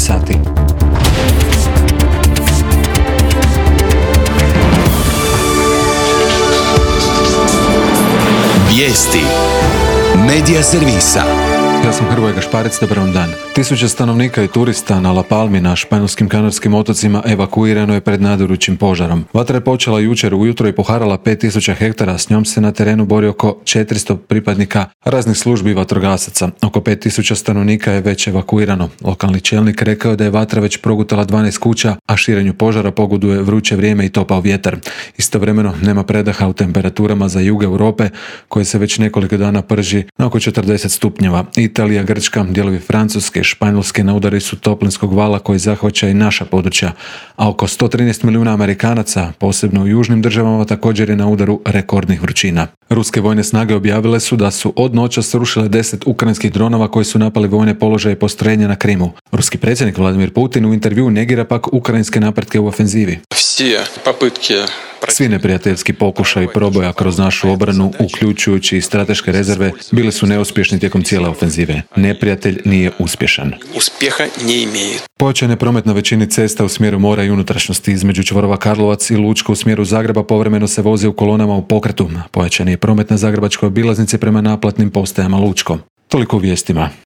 sati. Vijesti Medija servisa. Ja sam Hrvoje Gašparec, dobar vam dan. Tisuće stanovnika i turista na La Palmi na španjolskim kanarskim otocima evakuirano je pred nadirućim požarom. Vatra je počela jučer ujutro i poharala 5000 hektara, s njom se na terenu bori oko 400 pripadnika raznih službi i vatrogasaca. Oko 5000 stanovnika je već evakuirano. Lokalni čelnik rekao je da je vatra već progutala 12 kuća, a širenju požara pogoduje vruće vrijeme i topao vjetar. Istovremeno nema predaha u temperaturama za jug Europe, koje se već nekoliko dana prži na oko 40 stupnjeva. Italija, Grčka, dijelovi Francuske, Španjolske na udari su toplinskog vala koji zahvaća i naša područja, a oko 113 milijuna Amerikanaca, posebno u južnim državama, također je na udaru rekordnih vrućina. Ruske vojne snage objavile su da su od noćas srušile 10 ukrajinskih dronova koji su napali vojne položaje i postrojenja na Krimu. Ruski predsjednik Vladimir Putin u intervjuu negira pak ukrajinske napretke u ofenzivi. Svi neprijateljski pokušaji proboja kroz našu obranu, uključujući i strateške rezerve, bili su neuspješni tijekom cijele ofenzive. Neprijatelj nije uspješan. Pojačan je promet na većini cesta u smjeru mora i unutrašnjosti. Između čvorova Karlovac i Lučko u smjeru Zagreba povremeno se vozi u kolonama u pokretu. Pojačan je promet na zagrebačkoj obilaznici prema naplatnim postajama Lučko. Toliko u vijestima.